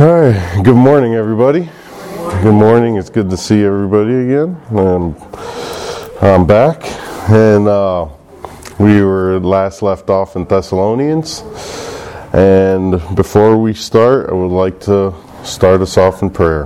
Hi, good morning, everybody. Good morning. It's good to see everybody again. I'm back, and we were last left off in Thessalonians. And before we start, I would like to start us off in prayer.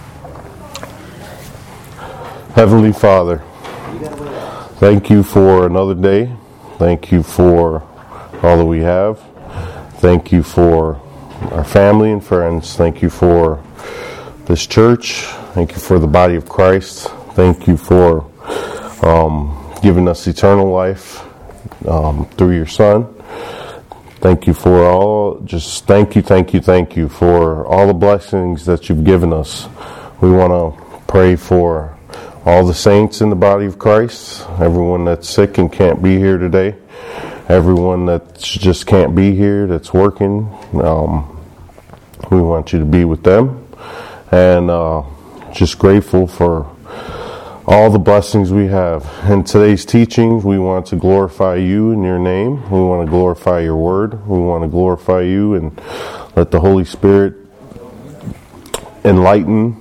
Heavenly Father, thank you for another day. Thank you for all that we have. Thank you for our family and friends. Thank you for this church. Thank you for the body of Christ. Thank you for giving us eternal life through your Son. Thank you for all, just thank you for all the blessings that you've given us. We want to pray for all the saints in the body of Christ, everyone that's sick and can't be here today, everyone that just can't be here, that's working. We want you to be with them, and just grateful for all the blessings we have. In today's teaching, we want to glorify you in your name. We want to glorify your word. We want to glorify you and let the Holy Spirit enlighten,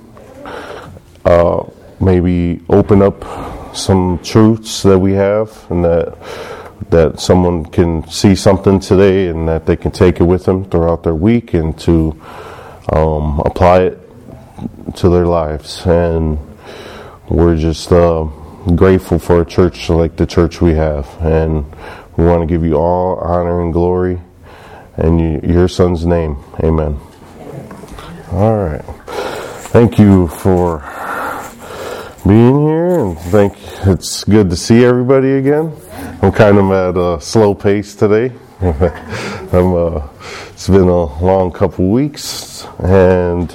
maybe open up some truths that we have, and that someone can see something today and that they can take it with them throughout their week and to apply it to their lives. And we're just grateful for a church like the church we have, and we want to give you all honor and glory in your Son's name. Amen. All right. Thank you for being here, and it's good to see everybody again. I'm kind of at a slow pace today. It's been a long couple weeks, and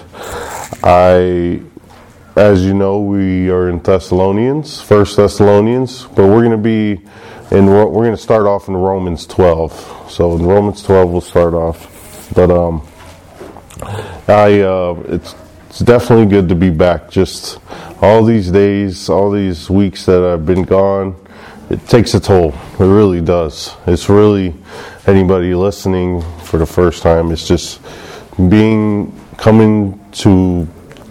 as you know, we are in Thessalonians, 1 Thessalonians, but we're going to start off in Romans 12. So in Romans 12 we'll start off. But it's definitely good to be back. Just all these days, all these weeks that I've been gone, it takes a toll. It really does. It's really, anybody listening for the first time, it's just coming to,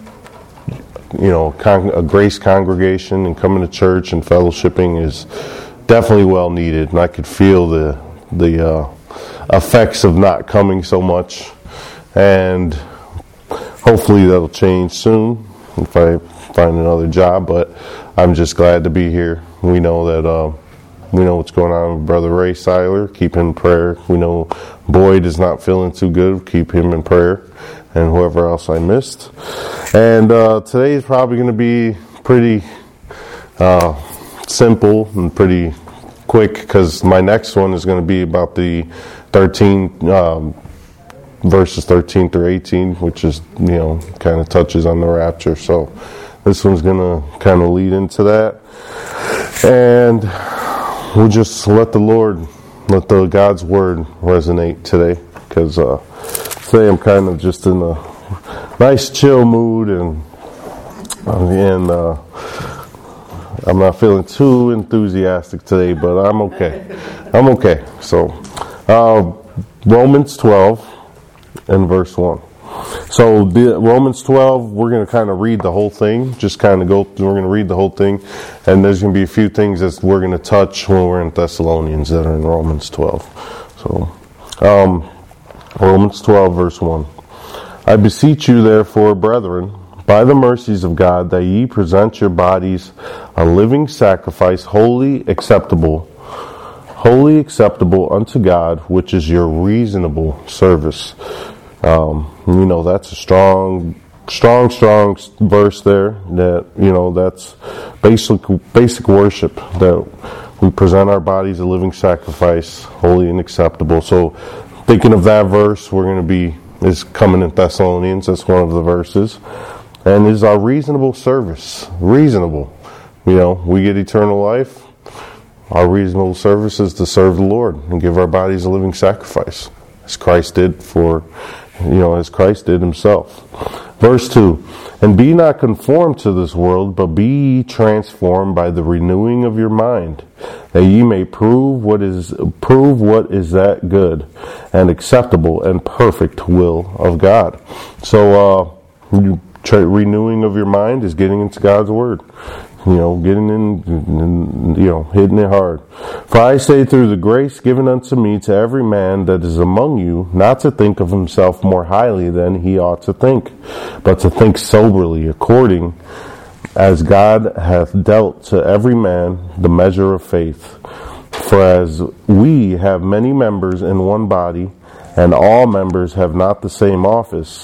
a grace congregation and coming to church and fellowshipping is definitely well needed. And I could feel the effects of not coming so much. And hopefully that'll change soon if I find another job. But I'm just glad to be here. We know that we know what's going on with Brother Ray Seiler. Keep him in prayer. We know Boyd is not feeling too good. Keep him in prayer, and whoever else I missed. And today is probably going to be pretty simple and pretty quick, because my next one is going to be about the 13 verses 13 through 18, which is kind of touches on the rapture. So this one's going to kind of lead into that, and we'll just let the God's word resonate today, because today I'm kind of just in a nice chill mood, and I'm not feeling too enthusiastic today, but I'm okay. So Romans 12 and verse 1. So Romans 12, we're going to kind of read the whole thing, we're going to read the whole thing, and there's going to be a few things that we're going to touch when we're in Thessalonians that are in Romans 12. So, Romans 12, verse 1. I beseech you, therefore, brethren, by the mercies of God, that ye present your bodies a living sacrifice, wholly acceptable unto God, which is your reasonable service. That's a strong verse there. That that's basic worship, that we present our bodies a living sacrifice, holy and acceptable. So, thinking of that verse, is coming in Thessalonians. That's one of the verses, and is our reasonable service. Reasonable, we get eternal life. Our reasonable service is to serve the Lord and give our bodies a living sacrifice, as Christ did as Christ did himself. Verse 2, and be not conformed to this world, but be ye transformed by the renewing of your mind, that ye may prove what is that good and acceptable and perfect will of God. So, renewing of your mind is getting into God's Word. Getting in, hitting it hard. For I say through the grace given unto me to every man that is among you, not to think of himself more highly than he ought to think, but to think soberly, according as God hath dealt to every man the measure of faith. For as we have many members in one body, and all members have not the same office,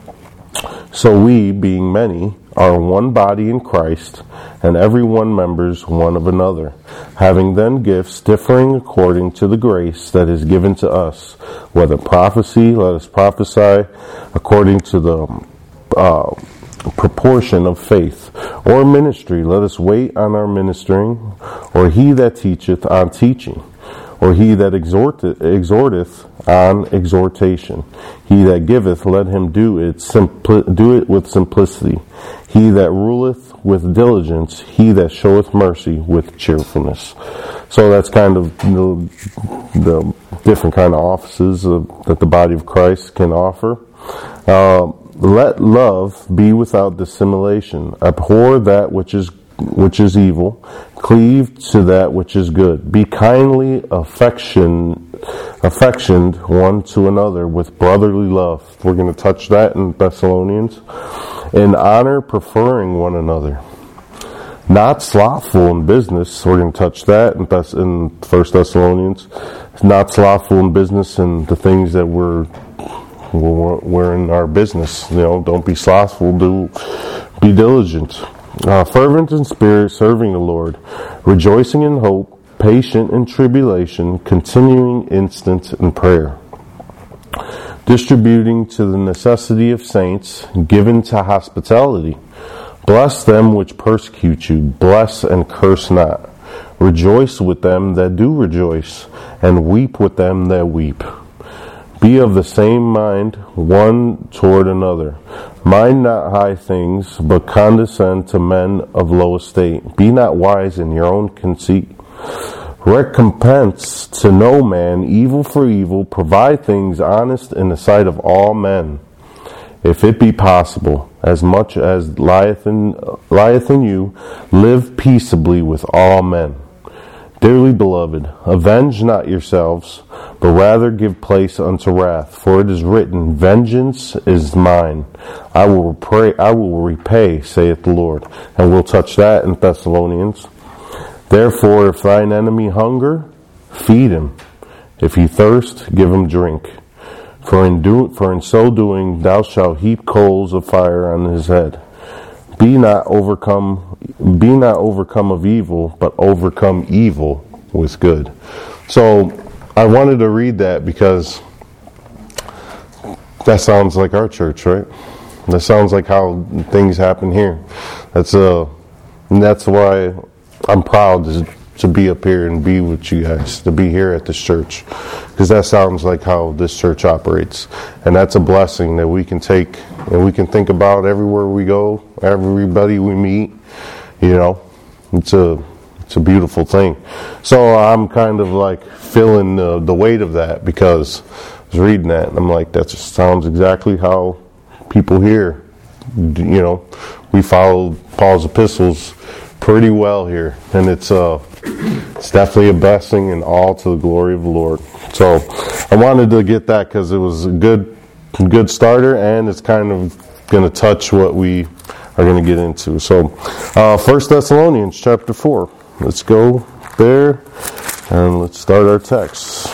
so we, being many, are one body in Christ, and every one members one of another, having then gifts differing according to the grace that is given to us. Whether prophecy, let us prophesy according to the proportion of faith, or ministry, let us wait on our ministering, or he that teacheth on teaching, or he that exhorteth on exhortation. He that giveth, let him do it with simplicity. He that ruleth with diligence, he that showeth mercy with cheerfulness. So that's kind of the different kind of offices that the body of Christ can offer. Let love be without dissimulation. Abhor that which is evil. Cleave to that which is good. Be kindly affectioned one to another with brotherly love. We're going to touch that in Thessalonians. In honor, preferring one another. Not slothful in business. We're going to touch that in 1 Thessalonians. Not slothful in business and the things that we're in our business. Don't be slothful. Be diligent. Fervent in spirit, serving the Lord. Rejoicing in hope. Patient in tribulation. Continuing instant in prayer. Distributing to the necessity of saints, given to hospitality. Bless them which persecute you, bless and curse not. Rejoice with them that do rejoice, and weep with them that weep. Be of the same mind one toward another. Mind not high things, but condescend to men of low estate. Be not wise in your own conceit. Recompense to no man evil for evil. Provide things honest in the sight of all men. If it be possible, as much as lieth in you, live peaceably with all men. Dearly beloved, avenge not yourselves, but rather give place unto wrath. For it is written, vengeance is mine. I will repay, saith the Lord. And we'll touch that in Thessalonians. Therefore, if thine enemy hunger, feed him. If he thirst, give him drink. For in so doing, thou shalt heap coals of fire on his head. Be not overcome of evil, but overcome evil with good. So, I wanted to read that because that sounds like our church, right? That sounds like how things happen here. That's why I'm proud to be up here and be with you guys, to be here at this church, because that sounds like how this church operates, and that's a blessing that we can take and we can think about everywhere we go, everybody we meet. It's a beautiful thing. So I'm kind of like feeling the weight of that, because I was reading that and I'm like, that just sounds exactly how people here. We follow Paul's epistles pretty well here, and it's definitely a blessing and all to the glory of the Lord. So I wanted to get that because it was a good starter, and it's kind of going to touch what we are going to get into. So 1 Thessalonians chapter 4. Let's go there and let's start our text.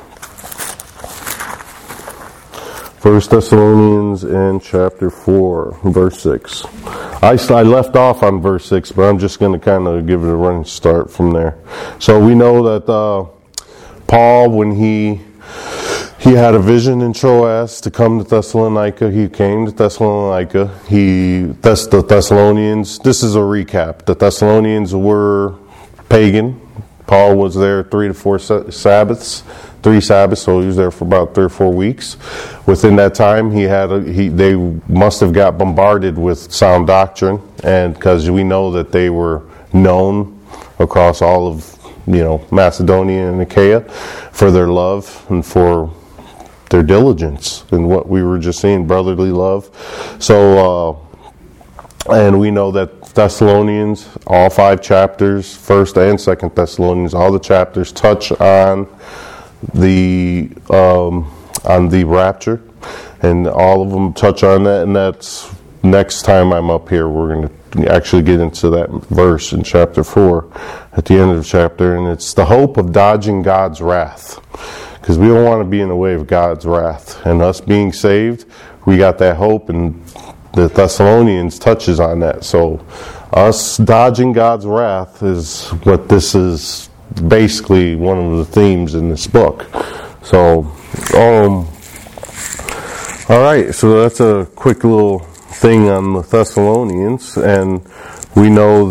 1 Thessalonians and chapter 4, verse 6. I left off on verse 6, but I'm just going to kind of give it a running start from there. So we know that Paul, when he had a vision in Troas to come to Thessalonica, he came to Thessalonica. The Thessalonians, this is a recap. The Thessalonians were pagan. Paul was there 3 to 4 Sabbaths. 3 Sabbaths, so he was there for about 3 or 4 weeks. Within that time, they must have got bombarded with sound doctrine, and because we know that they were known across all of Macedonia and Achaia for their love and for their diligence in what we were just seeing, brotherly love. So, and we know that Thessalonians, all 5 chapters, 1st and 2nd Thessalonians, all the chapters touch on the rapture, and all of them touch on that. And that's next time I'm up here, we're going to actually get into that verse in chapter 4 at the end of the chapter, and it's the hope of dodging God's wrath, because we don't want to be in the way of God's wrath. And us being saved, we got that hope, and the Thessalonians touches on that. So us dodging God's wrath is what this is basically one of the themes in this book. So all right, so that's a quick little thing on the Thessalonians, and we know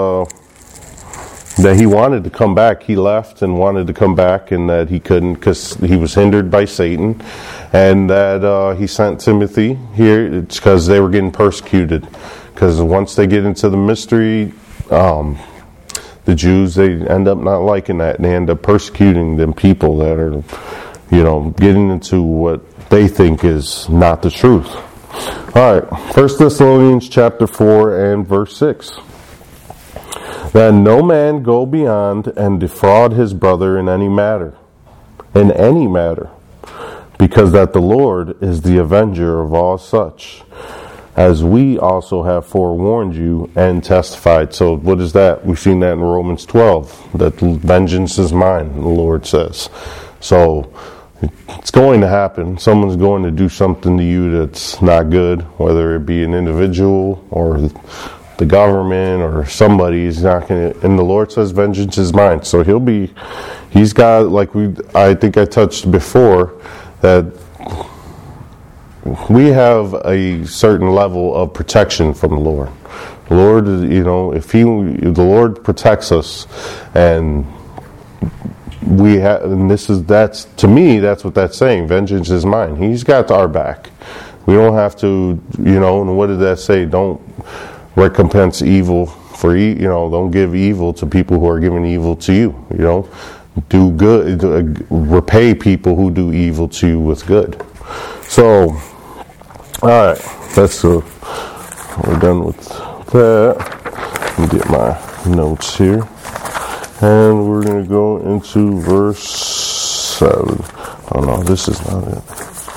that he wanted to come back. He left and wanted to come back, and that he couldn't because he was hindered by Satan, and that he sent Timothy here because they were getting persecuted. Because once they get into the mystery, the Jews, they end up not liking that, and they end up persecuting them people that are, getting into what they think is not the truth. All right, 1 Thessalonians chapter 4 and verse 6. That no man go beyond and defraud his brother in any matter, because that the Lord is the avenger of all such, as we also have forewarned you and testified. So what is that? We've seen that in Romans 12, that vengeance is mine, the Lord says. So it's going to happen. Someone's going to do something to you that's not good, whether it be an individual or the government or somebody. Is not going to, and the Lord says vengeance is mine. So he's got, I think I touched before, that we have a certain level of protection from the Lord. The Lord, if the Lord protects us, and we have, and that's to me, that's what that's saying. Vengeance is mine. He's got our back. We don't have to, and what did that say? Don't recompense evil for don't give evil to people who are giving evil to you. Do good, repay people who do evil to you with good. So, all right, we're done with that. Let me get my notes here. And we're going to go into verse 7. Oh no, this is not it.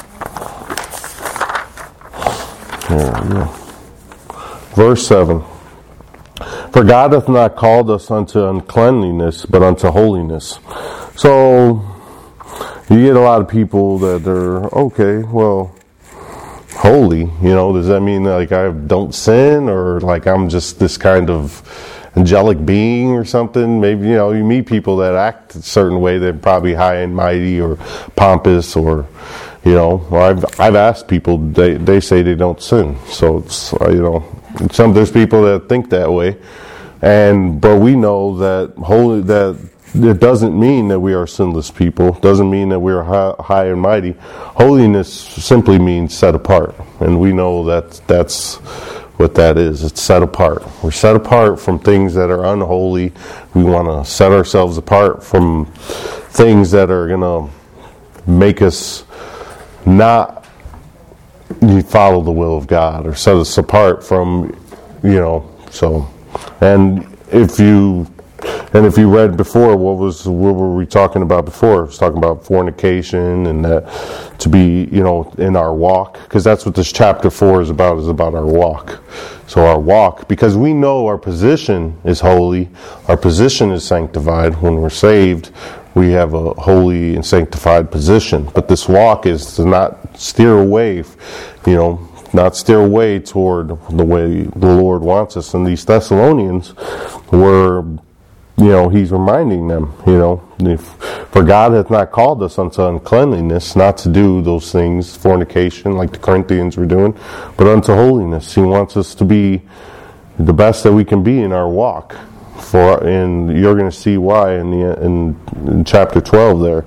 There we go. Verse 7. For God hath not called us unto uncleanliness, but unto holiness. So, you get a lot of people that are, okay, well, holy, does that mean that I don't sin, or I'm just this kind of angelic being or something? Maybe, you meet people that act a certain way. They're probably high and mighty or pompous, or, I've asked people, they say they don't sin. So it's, there's people that think that way. But we know that it doesn't mean that we are sinless people. It doesn't mean that we are high and mighty. Holiness simply means set apart. And we know that's what that is. It's set apart. We're set apart from things that are unholy. We want to set ourselves apart from things that are going to make us not follow the will of God, or set us apart from, so. And if you read before, what were we talking about before? It was talking about fornication, and that to be, in our walk, because that's what this chapter 4 is about our walk. So our walk, because we know our position is holy, our position is sanctified. When we're saved, we have a holy and sanctified position. But this walk is to not steer away, not steer away toward the way the Lord wants us. And these Thessalonians were, he's reminding them, for God hath not called us unto uncleanliness, not to do those things, fornication, like the Corinthians were doing, but unto holiness. He wants us to be the best that we can be in our walk. And you're going to see why in chapter 12 there,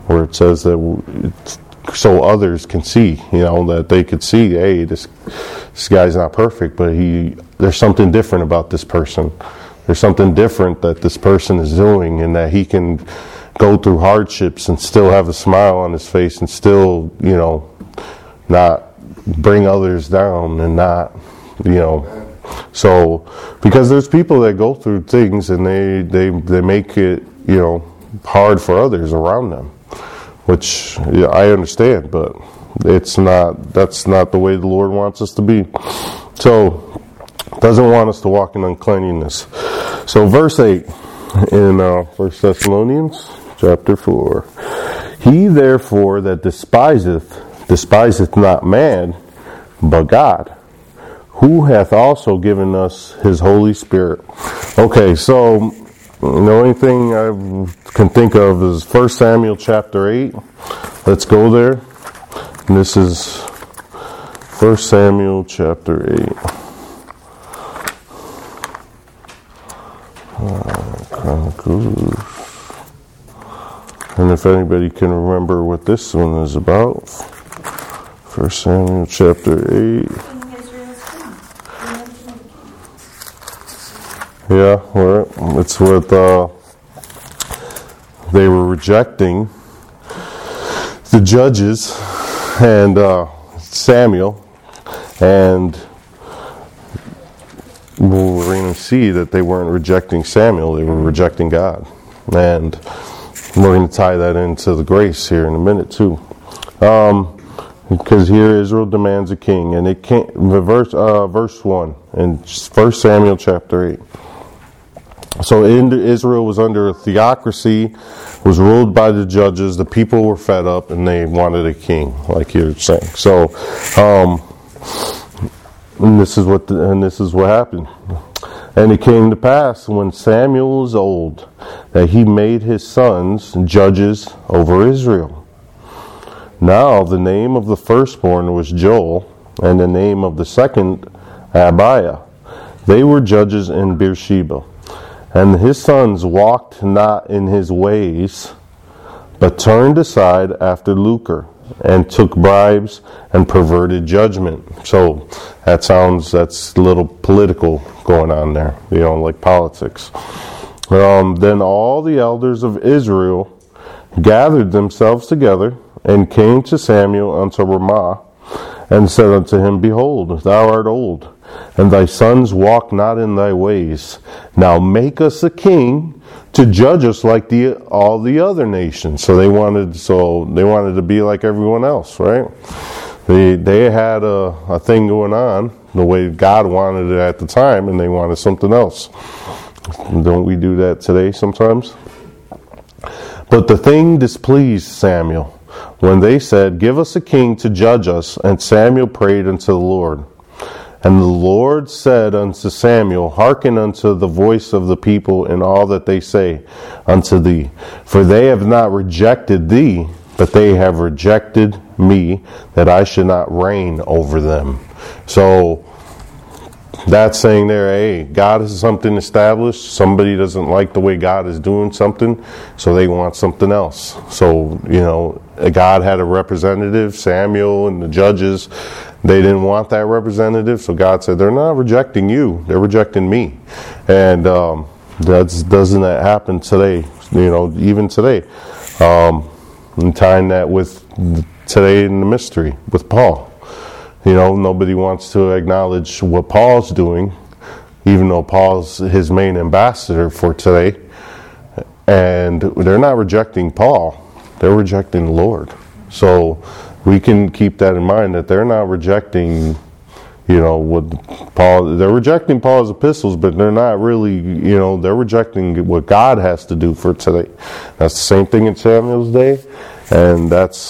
where it says that so others can see, that they could see, hey, this guy's not perfect, but there's something different about this person. There's something different that this person is doing, and that he can go through hardships and still have a smile on his face and still, not bring others down and not, So, because there's people that go through things and they make it, hard for others around them, which I understand, but that's not the way the Lord wants us to be. So, doesn't want us to walk in uncleanliness. So, verse 8 in 1 Thessalonians chapter 4. He therefore that despiseth not man, but God, who hath also given us his Holy Spirit. Okay, so the only thing I can think of is 1 Samuel chapter 8. Let's go there. And this is 1 Samuel chapter 8. Chronicles. And if anybody can remember what this one is about, 1 Samuel chapter 8. Yeah, well, it's what they were rejecting the judges and Samuel, and we're going to see that they weren't rejecting Samuel, they were rejecting God. And we're going to tie that into the grace here in a minute too. Because here Israel demands a king, and it can't. Verse 1 in 1 Samuel chapter 8. So Israel was under a theocracy, was ruled by the judges. The people were fed up, and they wanted a king, like you're saying. So, and this is what happened. And it came to pass when Samuel was old that he made his sons judges over Israel. Now the name of the firstborn was Joel, and the name of the second Abiah. They were judges in Beersheba. And his sons walked not in his ways, but turned aside after lucre, and took bribes and perverted judgment. So that's a little political going on there, like politics. Then all the elders of Israel gathered themselves together and came to Samuel unto Ramah, and said unto him, Behold, thou art old, and thy sons walk not in thy ways. Now make us a king to judge us like all the other nations. So they wanted to be like everyone else, right? They had a thing going on the way God wanted it at the time, and they wanted something else. Don't we do that today sometimes? But the thing displeased Samuel when they said, Give us a king to judge us. And Samuel prayed unto the Lord. And the Lord said unto Samuel, Hearken unto the voice of the people in all that they say unto thee. For they have not rejected thee, but they have rejected me, that I should not reign over them. So that's saying there, hey, God has something established. Somebody doesn't like the way God is doing something, so they want something else. So, God had a representative, Samuel and the judges. They didn't want that representative, so God said, they're not rejecting you, they're rejecting me. And doesn't that happen today, even today. And tying that with today in the mystery with Paul. Nobody wants to acknowledge what Paul's doing, even though Paul's his main ambassador for today. And they're not rejecting Paul, they're rejecting the Lord. So we can keep that in mind, that they're not rejecting, what Paul, they're rejecting Paul's epistles, but they're not really, they're rejecting what God has to do for today. That's the same thing in Samuel's day, and that's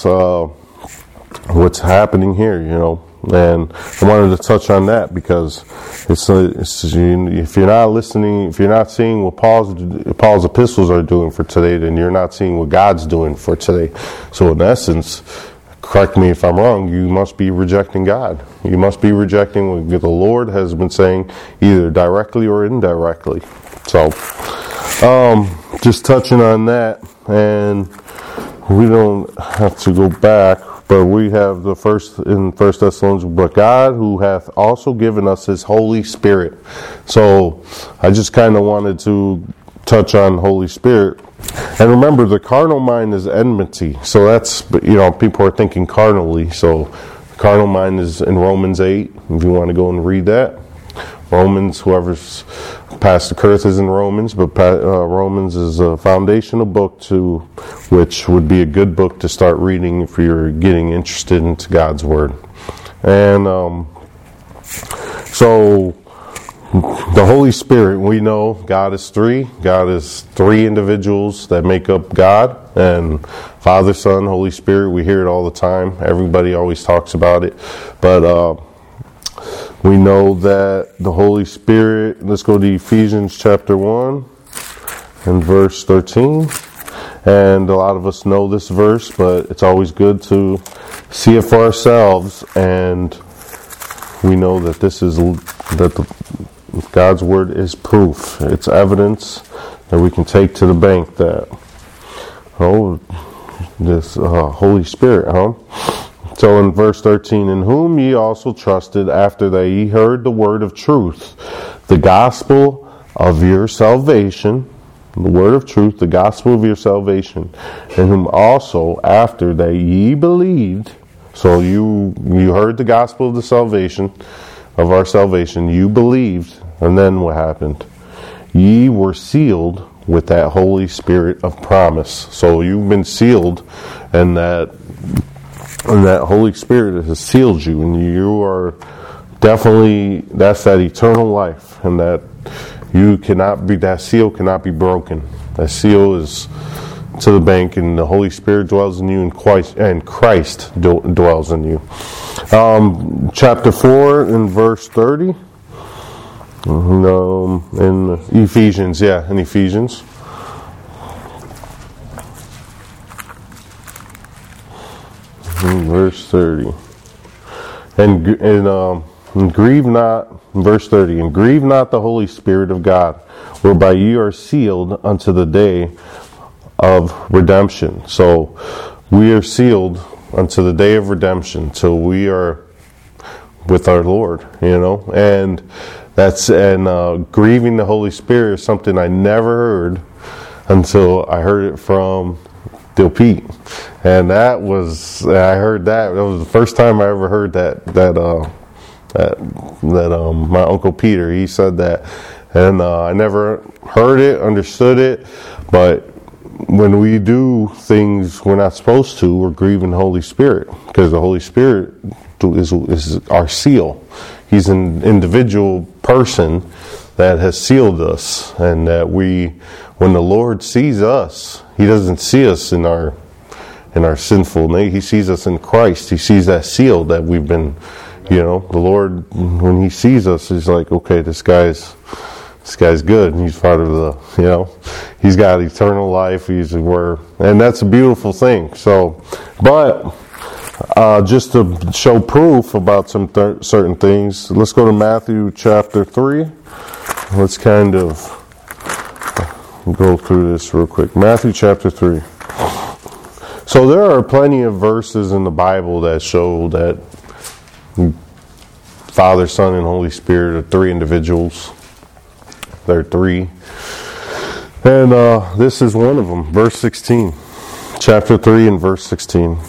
what's happening here, And I wanted to touch on that because it's if you're not listening, if you're not seeing what Paul's epistles are doing for today, then you're not seeing what God's doing for today. So in essence, correct me if I'm wrong, you must be rejecting God. You must be rejecting what the Lord has been saying, either directly or indirectly. So just touching on that, and we don't have to go back, but we have the first in 1 Thessalonians, but God who hath also given us his Holy Spirit. So I just kind of wanted to touch on Holy Spirit. And remember, the carnal mind is enmity. So that's, people are thinking carnally. So the carnal mind is in Romans 8, if you want to go and read that. Romans, whoever's Pastor Kurth is in Romans, but Romans is a foundational book which would be a good book to start reading if you're getting interested into God's Word. And so the Holy Spirit, we know God is three. God is three individuals that make up God, and Father, Son, Holy Spirit. We hear it all the time. Everybody always talks about it, but we know that the Holy Spirit, let's go to Ephesians chapter 1 and verse 13. And a lot of us know this verse, but it's always good to see it for ourselves. And we know that God's Word is proof. It's evidence that we can take to the bank that, this Holy Spirit, So in verse 13, in whom ye also trusted after that ye heard the word of truth, the gospel of your salvation, the word of truth, the gospel of your salvation, in whom also after that ye believed. So you heard the gospel of the salvation, of our salvation, you believed, and then what happened? Ye were sealed with that Holy Spirit of promise. So you've been sealed, and that Holy Spirit has sealed you, and you are definitely, that's that eternal life, and that that seal cannot be broken. That seal is to the bank, and the Holy Spirit dwells in you, and Christ dwells in you. Chapter 4 in verse 30, in Ephesians, in Ephesians. Verse 30. And grieve not, verse 30, and grieve not the Holy Spirit of God, whereby ye are sealed unto the day of redemption. So we are sealed unto the day of redemption, till we are with our Lord, and grieving the Holy Spirit is something I never heard until I heard it from Dill Pete, and I heard that was the first time I ever heard that my Uncle Peter, he said that, and I never heard it, understood it, but when we do things we're not supposed to, we're grieving the Holy Spirit, because the Holy Spirit is our seal. He's an individual person that has sealed us, and that when the Lord sees us, He doesn't see us in our sinful nature. He sees us in Christ. He sees that seal that we've been, the Lord, when He sees us, He's like, okay, this guy's good. He's part of the, he's got eternal life. And that's a beautiful thing. So, but just to show proof about some certain things, let's go to Matthew chapter 3. Let's kind of go through this real quick. Matthew chapter 3. So there are plenty of verses in the Bible that show that Father, Son, and Holy Spirit are three individuals. They're three. And this is one of them. Verse 16. Chapter 3 and verse 16.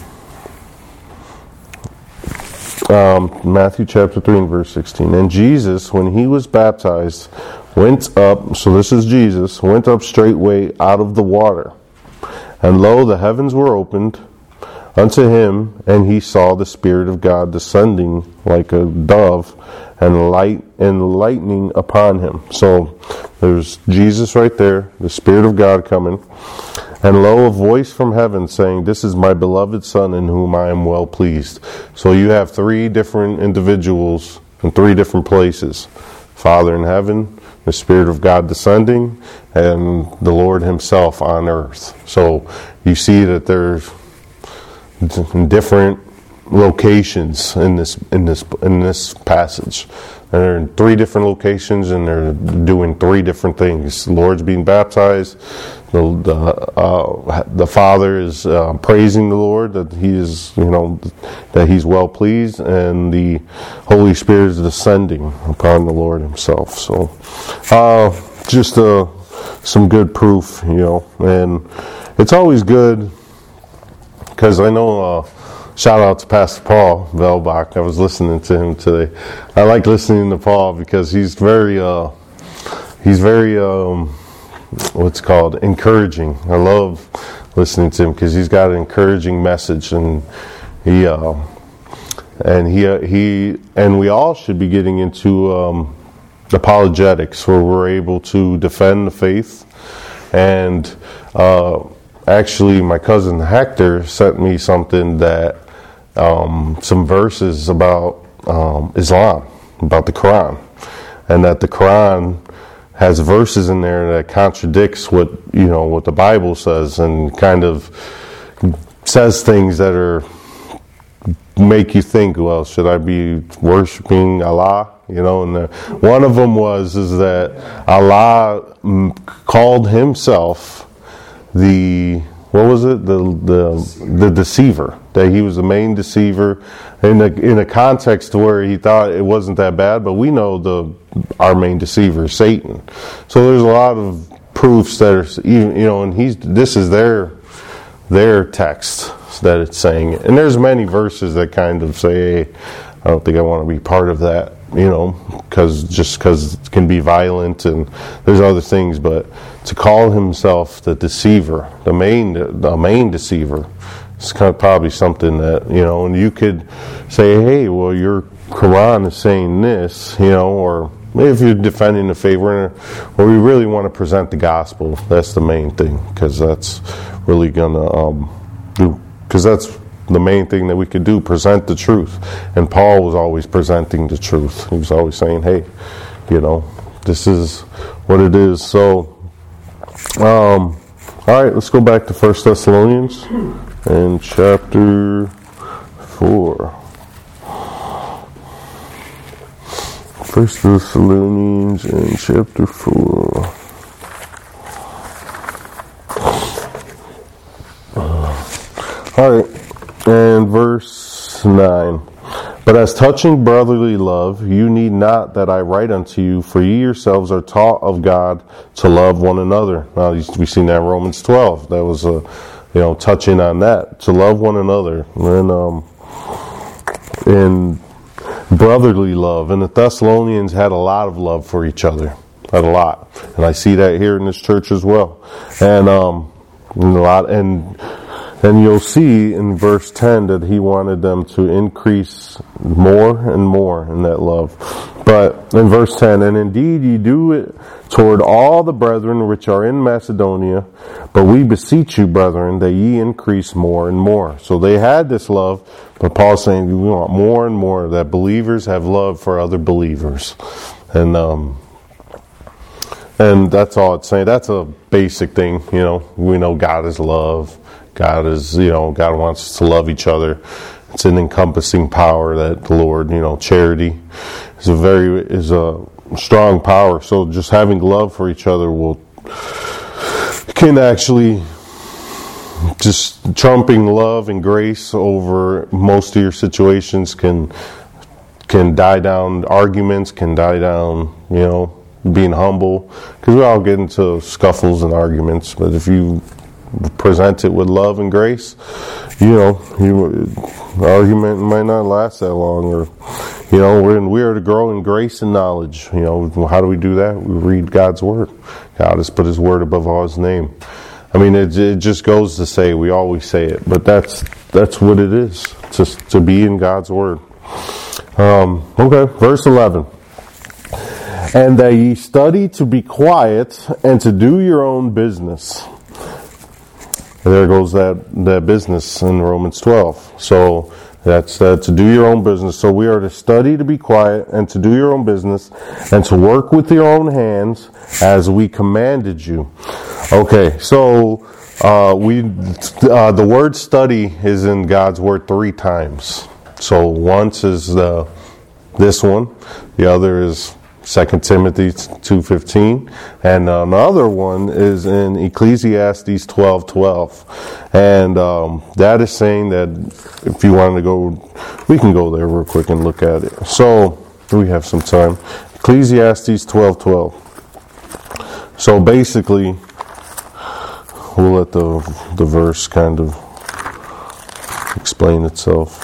Matthew chapter 3 and verse 16. And Jesus, when He was baptized, went up, so this is Jesus, went up straightway out of the water. And lo, the heavens were opened unto Him, and He saw the Spirit of God descending like a dove, and lightning upon Him. So there's Jesus right there, the Spirit of God coming. And lo, a voice from heaven saying, this is my beloved Son, in whom I am well pleased. So you have three different individuals in three different places. Father in heaven, the Spirit of God descending, and the Lord Himself on earth. So you see that there's different locations in this passage. They're in 3 different locations, and they're doing 3 different things. The Lord's being baptized. The Father is praising the Lord that He is, that He's well pleased, and the Holy Spirit is descending upon the Lord Himself. So, just some good proof, and it's always good because I know. Shout out to Pastor Paul Velbach. I was listening to him today. I like listening to Paul because he's very what's called encouraging. I love listening to him because he's got an encouraging message, and he and we all should be getting into apologetics, where we're able to defend the faith. And actually, my cousin Hector sent me something that. Some verses about Islam, about the Quran, and that the Quran has verses in there that contradicts what the Bible says, and kind of says things that make you think, well, should I be worshiping Allah? And one of them is that Allah called Himself the deceiver, that He was the main deceiver in a context where He thought it wasn't that bad, but we know our main deceiver is Satan. So there's a lot of proofs that are and this is their text that it's saying it. And there's many verses that kind of say, hey, I don't think I want to be part of that, because it can be violent, and there's other things. But to call Himself the deceiver, the main deceiver, it's kind of probably something that, and you could say, hey, well, your Quran is saying this, or maybe if you're defending the faith, or we really want to present the gospel. That's the main thing, because that's really gonna because that's the main thing that we could do, present the truth. And Paul was always presenting the truth. He was always saying, hey, this is what it is. So, all right, let's go back to 1 Thessalonians and chapter 4. 1 Thessalonians and chapter 4. All right. And verse 9. But as touching brotherly love, you need not that I write unto you, for ye yourselves are taught of God to love one another. Now, we've seen that in Romans 12. That was, touching on that, to love one another. And in brotherly love. And the Thessalonians had a lot of love for each other. Had a lot. And I see that here in this church as well. And you'll see in verse 10 that he wanted them to increase more and more in that love. But in verse 10, and indeed ye do it toward all the brethren which are in Macedonia, but we beseech you, brethren, that ye increase more and more. So they had this love, but Paul's saying we want more and more, that believers have love for other believers. And that's all it's saying. That's a basic thing, we know God is love. God is, God wants us to love each other. It's an encompassing power that the Lord, charity is a strong power. So just having love for each other can actually, just trumping love and grace over most of your situations can die down arguments, can die down, being humble. Because we all get into scuffles and arguments, but if you present it with love and grace, the argument might not last that long. Or, we are to grow in grace and knowledge. How do we do that? We read God's Word. God has put His Word above all His name. I mean, it just goes to say, we always say it, but that's what it is, to be in God's Word. Okay, verse 11. And that ye study to be quiet and to do your own business. There goes that business in Romans 12. So that's to do your own business. So we are to study to be quiet and to do your own business and to work with your own hands as we commanded you. Okay, so the word study is in God's Word 3 times. So once is this one, the other is 2 Timothy 2:15, and another one is in Ecclesiastes 12:12, and that is saying that if you want to go, we can go there real quick and look at it. So we have some time. Ecclesiastes 12:12. So basically, we'll let the verse kind of explain itself.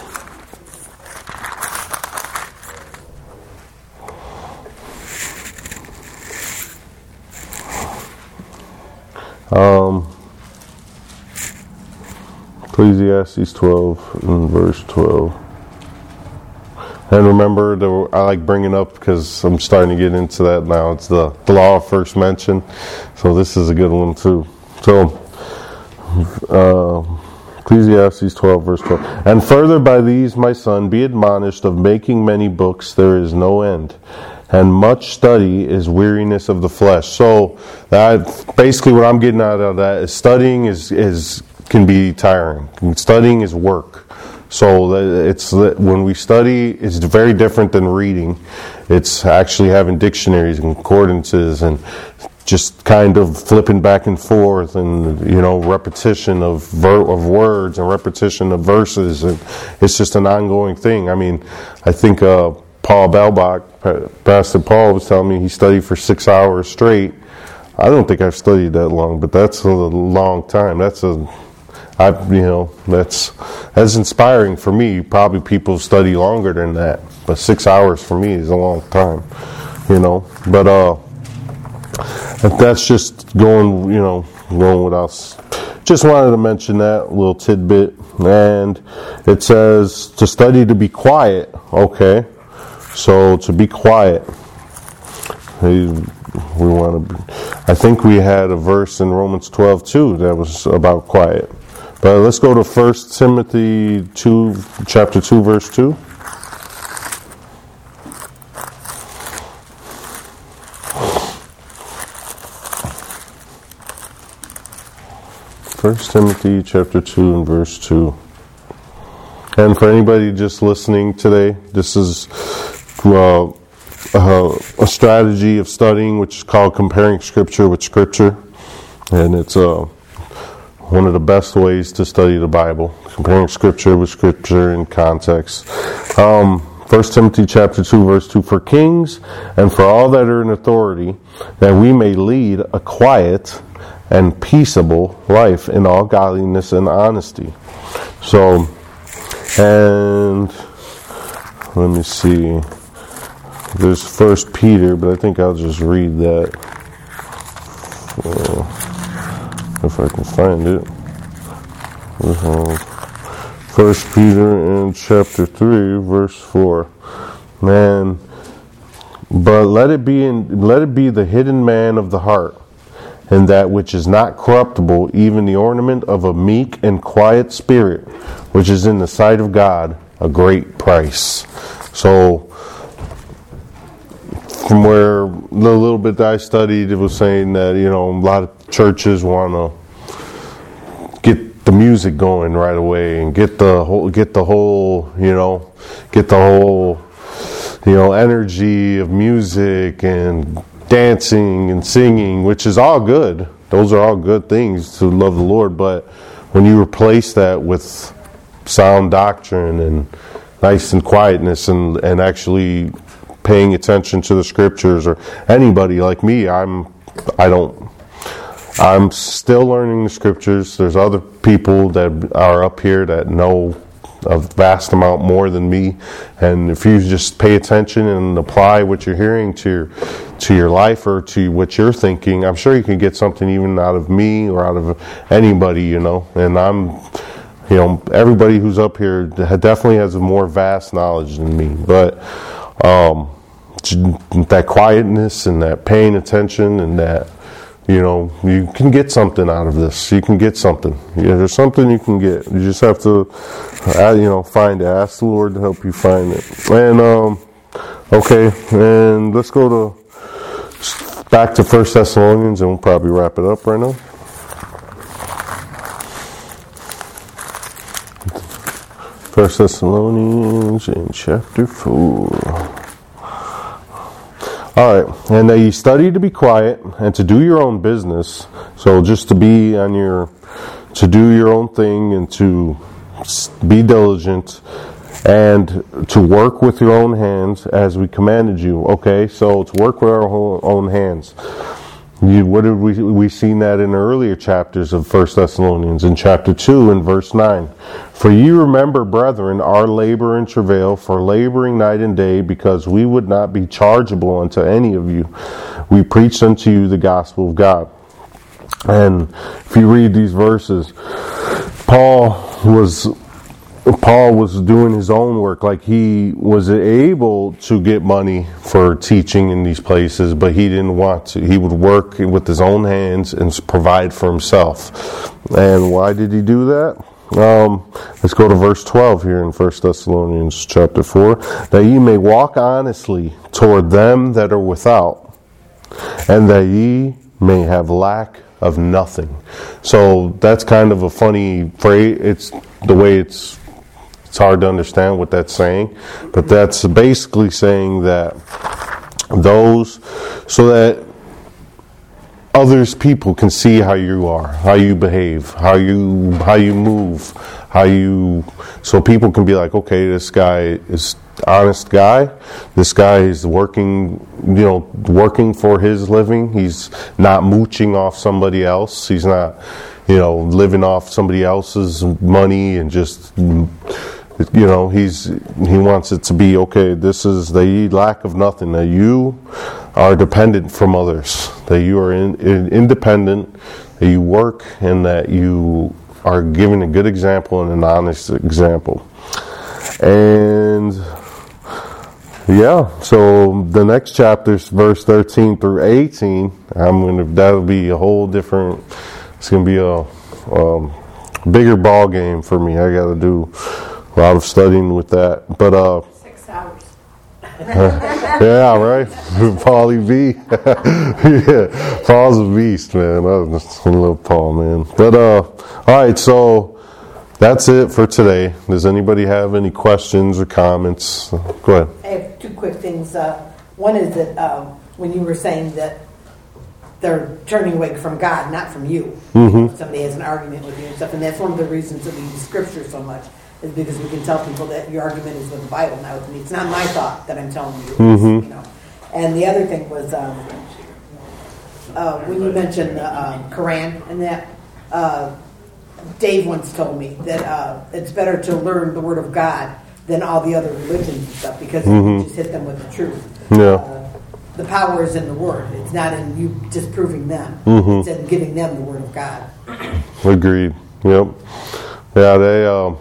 Ecclesiastes 12 and verse 12. And remember, I like bringing up because I'm starting to get into that now. It's the law of first mention. So this is a good one too. So, Ecclesiastes 12 verse 12. And further by these, my son, be admonished of making many books, there is no end. And much study is weariness of the flesh. So that basically what I'm getting out of that is studying can be tiring. Studying is work. So it's when we study, it's very different than reading. It's actually having dictionaries and concordances and just kind of flipping back and forth, and repetition of words and repetition of verses, and it's just an ongoing thing. I mean, I think Paul Belbach, Pastor Paul, was telling me he studied for 6 hours straight. I don't think I've studied that long, but that's a long time. That's inspiring for me. Probably people study longer than that, but 6 hours for me is a long time, But that's just going with us. Just wanted to mention that little tidbit. And it says to study to be quiet. Okay, so to be quiet. I think we had a verse in Romans 12 too that was about quiet. But let's go to 1 Timothy 2, chapter 2, verse 2. 1 Timothy chapter 2 and verse 2. And for anybody just listening today, this is a a strategy of studying which is called comparing Scripture with Scripture. And it's one of the best ways to study the Bible, comparing Scripture with Scripture in context. 1 Timothy chapter 2 verse 2, for kings and for all that are in authority, that we may lead a quiet and peaceable life in all godliness and honesty. So, and let me see, there's 1 Peter, but I think I'll just read that if I can find it. 1 Peter in chapter 3 verse 4. Man, but let it be the hidden man of the heart, and that which is not corruptible, even the ornament of a meek and quiet spirit, which is in the sight of God a great price. So, from where the little bit that I studied, it was saying that, a lot of churches want to get the music going right away and get the whole energy of music and dancing and singing, which is all good. Those are all good things to love the Lord, but when you replace that with sound doctrine and nice and quietness and actually paying attention to the Scriptures, or anybody like me, I'm still learning the Scriptures. There's other people that are up here that know a vast amount more than me, and if you just pay attention and apply what you're hearing to your life or to what you're thinking, I'm sure you can get something even out of me or out of anybody, and I'm, everybody who's up here definitely has a more vast knowledge than me, but that quietness and that paying attention and that, you can get something out of this. You can get something. There's something you can get. You just have to, find it. Ask the Lord to help you find it. And, okay, and let's go back to 1 Thessalonians, and we'll probably wrap it up right now. 1 1 Thessalonians in chapter 4. All right, and that you study to be quiet and to do your own business. So just to do your own thing and to be diligent and to work with your own hands as we commanded you. Okay, so to work with our own hands. What did we seen that in the earlier chapters of 1 Thessalonians, in chapter 2 and verse 9. For you remember, brethren, our labor and travail, for laboring night and day, because we would not be chargeable unto any of you. We preached unto you the gospel of God. And if you read these verses, Paul was doing his own work. Like, he was able to get money for teaching in these places, but he didn't want to. He would work with his own hands and provide for himself. And why did he do that? Let's go to verse 12 here in 1 Thessalonians chapter 4. That ye may walk honestly toward them that are without, and that ye may have lack of nothing. So that's kind of a funny phrase. It's the way it's hard to understand what that's saying, but that's basically saying that so that people can see how you are, how you behave, how you move, so people can be like, okay, this guy is honest guy. This guy is working for his living. He's not mooching off somebody else. He's not, living off somebody else's money and just, he wants it to be, okay, they lack of nothing, that you are dependent from others, that you are independent, that you work, and that you are giving a good example and an honest example. And so the next chapter's verse 13 through 18, that'll be a whole different, it's going to be a bigger ball game for me. I got to do a lot of studying with that, but 6 hours. Yeah, right. Paulie B. Yeah, Paul's a beast, man. I love Paul, man. But all right, so that's it for today. Does anybody have any questions or comments? Go ahead. I have 2 quick things. One is that when you were saying that they're turning away from God, not from you. Mm-hmm. Somebody has an argument with you and stuff, and that's one of the reasons that we use Scripture so much, is because we can tell people that your argument is with the Bible. Now, it's not my thought that I'm telling you. Mm-hmm. And the other thing was when you mentioned the Quran and that, Dave once told me that it's better to learn the Word of God than all the other religions and stuff, because you just hit them with the truth. Yeah. The power is in the Word. It's not in you disproving them. Mm-hmm. It's in giving them the Word of God. Agreed. Yep. Yeah, they...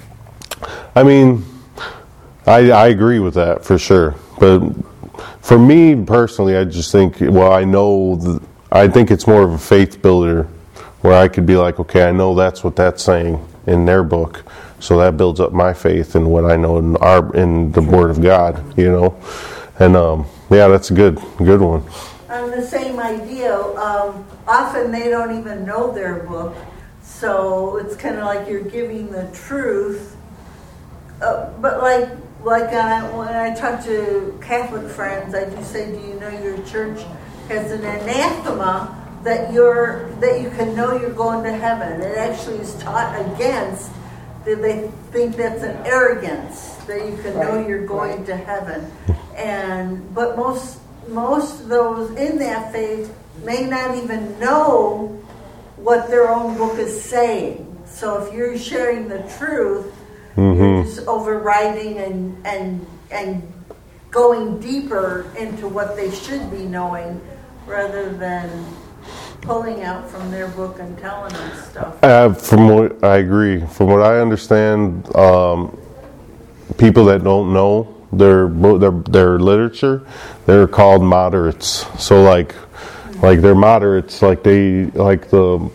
I agree with that for sure. But for me personally, I just think, I think it's more of a faith builder, where I could be like, okay, I know that's what that's saying in their book, so that builds up my faith in what I know in the Word of God, And that's a good one. On the same idea, often they don't even know their book, so it's kind of like you're giving the truth. But when I talk to Catholic friends, I do say, do you know your church has an anathema that you can know you're going to heaven? It actually is taught against. That they think that's an arrogance, that you can know you're going to heaven. But most of those in that faith may not even know what their own book is saying. So if you're sharing the truth, you're just overriding and going deeper into what they should be knowing, rather than pulling out from their book and telling them stuff. I agree. From what I understand, people that don't know their literature, they're called moderates. So like they're moderates, like the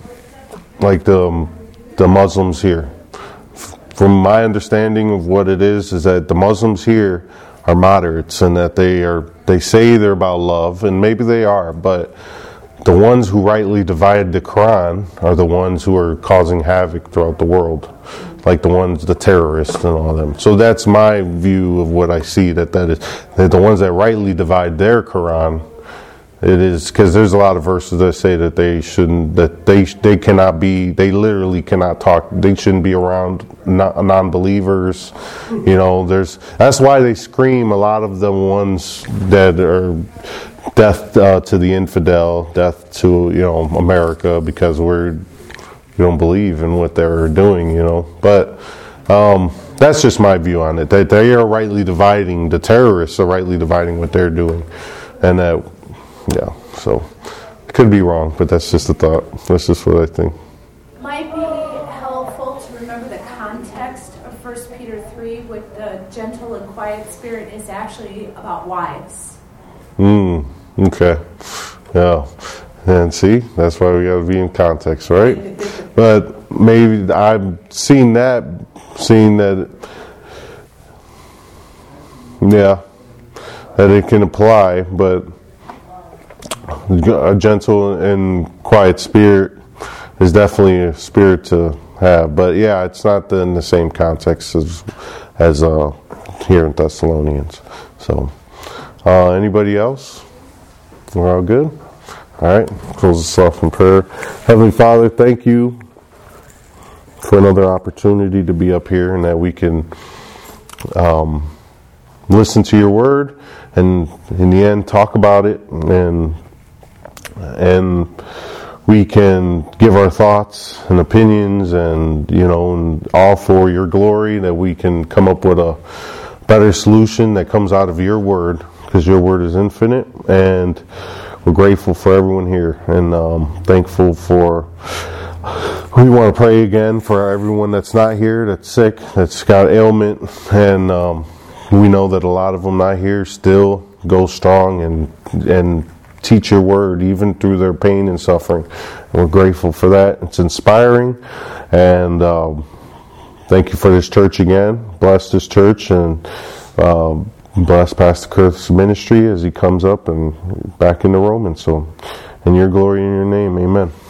Muslims here. From my understanding of what it is that the Muslims here are moderates, and that they say they're about love, and maybe they are, but the ones who rightly divide the Quran are the ones who are causing havoc throughout the world. like the terrorists and all them. So that's my view of what I see, that the ones that rightly divide their Quran, it is, because there's a lot of verses that say that they cannot be, they literally cannot talk, they shouldn't be around non-believers. That's why they scream, a lot of the ones that are death to the infidel, death to America, because we don't believe in what they're doing, But that's just my view on it. That they are rightly dividing, the terrorists are rightly dividing what they're doing, and that. Yeah, so it could be wrong, but that's just a thought. That's just what I think. Might be helpful to remember the context of 1 Peter 3, with the gentle and quiet spirit is actually about wives. Okay. Yeah. And see, that's why we got to be in context, right? But maybe I've seen that, that it can apply, but a gentle and quiet spirit is definitely a spirit to have. But yeah, it's not in the same context as here in Thessalonians. So, anybody else? We're all good? All right, close us off in prayer. Heavenly Father, thank you for another opportunity to be up here and that we can listen to your word and in the end talk about it, and we can give our thoughts and opinions and all for your glory, that we can come up with a better solution that comes out of your word, because your word is infinite. And we're grateful for everyone here, and thankful for, we want to pray again for everyone that's not here, that's sick, that's got ailment, and we know that a lot of them not here still go strong and teach your word even through their pain and suffering. And we're grateful for that. It's inspiring, and thank you for this church again. Bless this church, and bless Pastor Kurth's ministry as he comes up and back into Romans. So in your glory, in your name, amen.